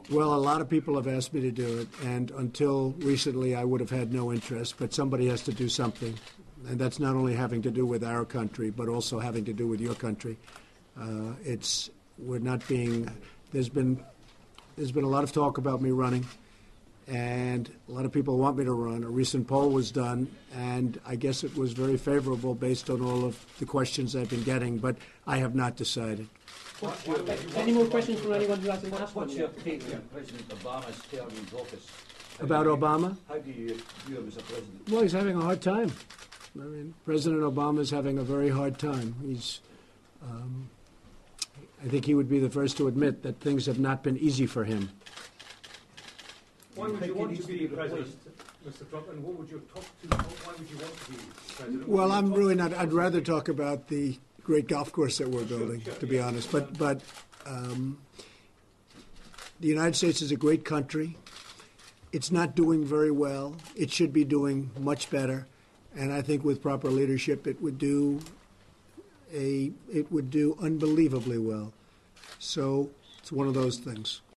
Well, a lot of people have asked me to do it, and until recently I would have had no interest, but somebody has to do something. And that's not only having to do with our country, but also having to do with your country. We're not being, there's been a lot of talk about me running, and a lot of people want me to run. A recent poll was done, and I guess it was very favorable based on all of the questions I've been getting, but I have not decided. Any more questions from anyone who hasn't asked one What's your take on President Obama's term in office? About Obama? How do you view him as a president? Well, he's having a hard time. I mean, President Obama is having a very hard time. I think he would be the first to admit that things have not been easy for him. Why would you want to be president, Mr. Trump, and what would you talk to? Why would you want to be president? Well, I'm really not. I'd rather talk about the great golf course that we're building, to be honest. But the United States is a great country. It's not doing very well. It should be doing much better. And I think with proper leadership, it would do unbelievably well. So it's one of those things.